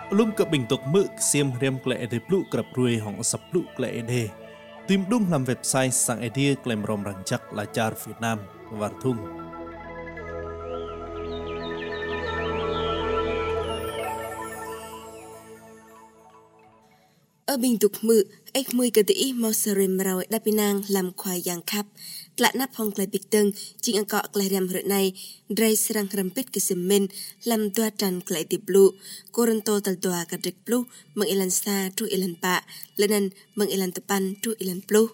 Lum cập bình tục mực xiêm riêng lệ để plu cập ruồi hỏng sập plu lệ để tìm đúng làm website sang idea claim rom răng chắc là char Việt Nam và thung. Ở bình tục mự, ếch mùi cơ tỉ mô sơ rìm rào đá bì nàng làm khoai giang khắp. Lạ nắp hông klai bịch tâng, chính ăn cọ klai rằm rửa này, dray serang rempit ke semen, làm doa tràn klai tỉ blu, koronto tal doa ka drik blu, mang ilan sa tru ilan pa, lenan mang ilan tepan tru ilan blu.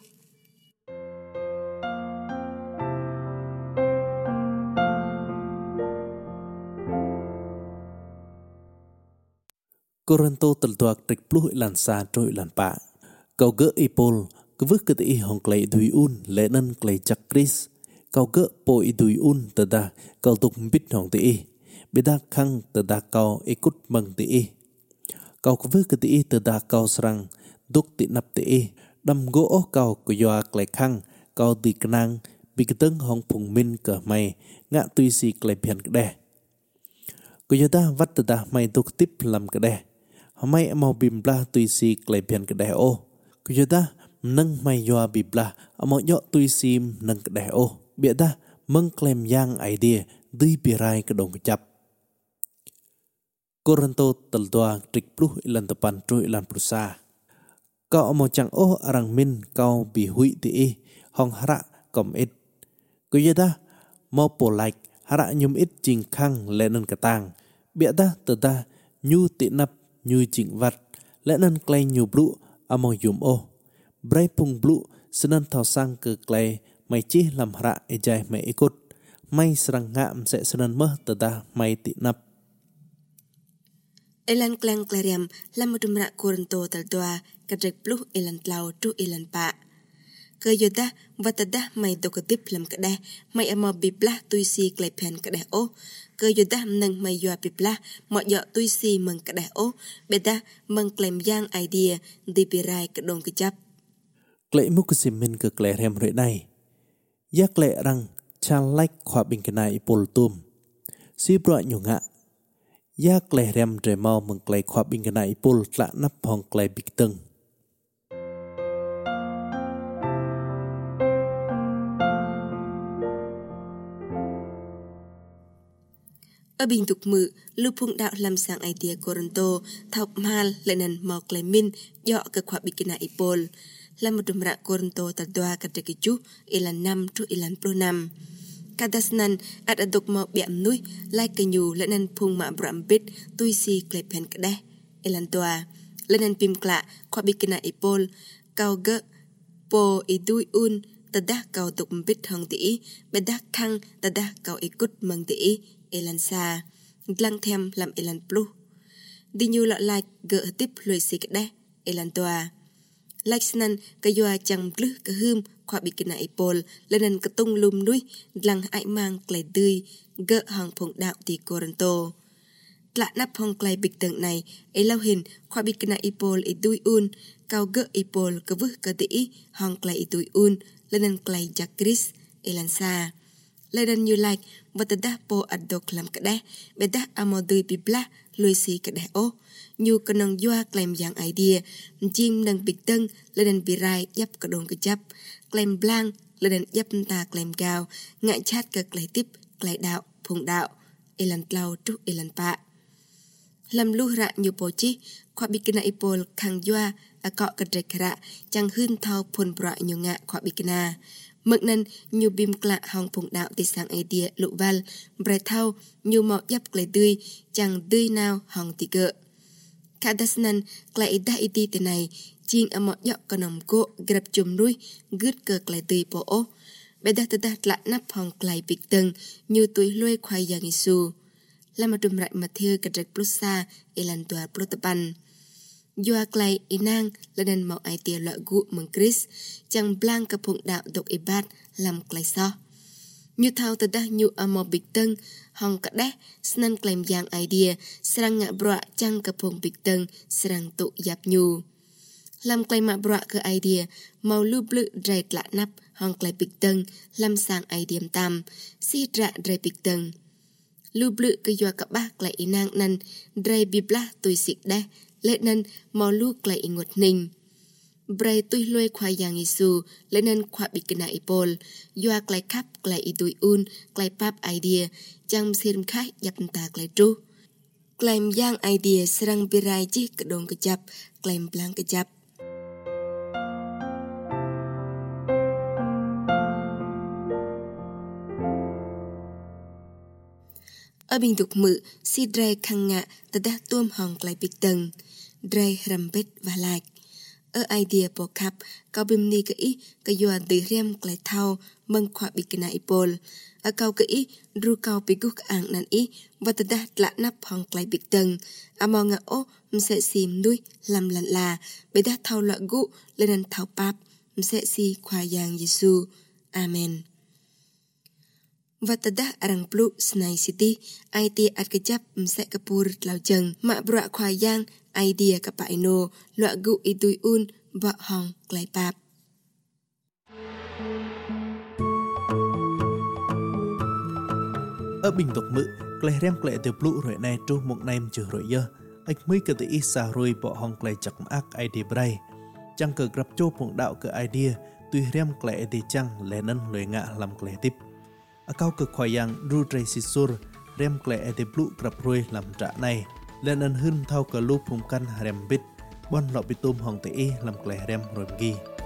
Koronto tal doa ka drik blu ilan sa tru ilan pa. Kau ge ipol, kevuk ke tỉ hong klai dui un, lenan klai jak kris. Kau ge po idui un tada kau tuk mbit hong tỉ. Beda khang tada kau ikut mang tỉ. Kau kevuk ke tỉ tada kau serang duk tỉ nap tỉ. Đam go kau kuyoa klai khang, kau di kenang, biketeng hong phung min ke mai, ngạ tui si klai pian kede. Kuyoda vat tada mai duk tip lam kede. Hamai mau bimbla tui si klai pian kede o. Kuyoda nang mai yoa bibla amo yo tui sim nang kede o. Biada meng klaim yang idea dui pirai kedong kecap. Koronto teldoa trik pluh ilan tepan tru ilan prusa. Kau amo chang o arang min kau bihui ti hong hara kom it. Kuyoda mau polike hara nyum it jing khang lenan katang. Biada tada nyu ti nap nyu jing vat lenan klai nyu blu amo yum o. Brai pung blu senan thao sang ke klai mai chi lam hara ejai mai ikut. Mai serang ngam se senan meh tada mai ti nap. Ilan klang klariam lam mudumra koronto tal doa ka drik blu ilan tlau tru ilan pa. Keyoda vatada mai dokotip lam kadeh mai amo biblah tui si klai pian kadeh o. Keyoda nang mai yoa biblah mo yo tui si meng kadeh o. Beda meng klaim yang idea di pirai kedong kejap. Klai mu kesimin ke klai rem re nai. Ya klai rang chan like khwa bing kena ipol tum. Si bro nyunga. Ya klai rem re mau meng klai khwa bing kena ipol tla nap hong klai big teng. Ở bình tục mự, lưu phung đạo làm sang idea koronto, thọc mal lenan mau klai min yo ke khwa bing kena ipol. Lam mudumra koronto tal doa ka drik ju ilan 5 tru ilan 5. Kadasnan at adok mo biam nui lai kenyu lenan phung ma brambit tui si klai pen kadeh ilan doa lenan pim kla khwa bikina ipol kau ge po idui un tadah kau tuk mbit hong ti bedah khang tadah kau ikut mang ti ilan sa glang them lam ilan plu dinyu la like ge tip loi si kadeh ilan doa Laksnan kayoa chang blu ka hum khwa bikina ipol lenan ketung lum nui lang ai mang klai dui ge hong phung đạo ti koronto. Tla nap hong klai bik teng này elaw hin khwa bikina ipol idui un kau ge ipol ka vuh ka ti hong klai idui un lenan klai jakris elan sa. Lenan you like vatadah po adok lam kadeh bedah amo dui bibla luisi kadeh o. Nyu kenong yua klaim yang idea jing nang big teng ledan birai yap kedong kejap klaim blang ledan yap ta klaim gao ngại chat ke klai tip klai đạo phung đạo ilan tlau tu ilan pa lam lu ra nyu pochi khwa bikina ipol khang yua akọ kadrek ra chang hun thau phun bra nyu ngạ khwa bikina mực nan nyu bim kla hong phung đạo ti sang idea lụ val bre thau nyu mo yap klai tươi chang tươi nào hong ti gợ Kadasnan klai idah iti tenai jing amo yok konom ko grab chum nui gud ke klai tui po o. Bedah tedah tla nap hong klai big teng nyu tui lue khoai yang isu. Lama dum rai mathieu kadrek plusa ilan tua plotapan. Yua klai inang ledan mau idea lo gu meng kris chang blang ke phung đạo dok ibat lam klai so. Nyu thau tedah nyu amo big teng hong kadeh snan klaim yang idea serang ngak bro chang ke phung big teng serang tu yap nyu. Lam klaim ma bro ke idea mau lu blu drai tla nap hong klai big teng lam sang idea tam si dra drai big teng. lưu blự cái doa các bác lại nang năn dray bibla tôi xịt đa lệ năn mò lu lại ngột ninh bray tôi lôi khoai yang isu lệ năn khoa bị cái này bol doa lại khắp lại tui un lại pap idea chăm xem khác dập tạc lại tru claim yang idea serang birai chi ke dong kejap claim belang kejap ở bình tục mự si dray khang ngạ tada tuom hong clai big tầng dray rambet và like ở idea po khap kau bim ni ke i ke yo de rem clai thau meng khwa bi kena ipol ở kau ke i ru kau pi guk ang nan i và tada tla nap hong clai big tầng among nga o mse sim nui lam lan la be da thau la gu lên thau pap mse si khwa yang yesu amen và tada arang plu snai city IT at kejap mse kapur lau jeng mak bra khwa yang idea ka pa ino lua gu itui un ba hong klai pap ở bình tục mự klai rem klai từ plu rồi này tru một nem chữ rồi giờ anh mới cái tự isa rồi bỏ hong klai chặt ác idea bray chẳng cờ grab cho phong đạo cái idea tuy rem klai thì chẳng lẽ nên lời ngạ làm klai tiếp kau ke khoyang ru trai sisur rem klai ete plu grab roi làm trả này lên ân hưng thau ke lu phum kan rem bit bon lọ bitum hong te làm klai rem rồi gi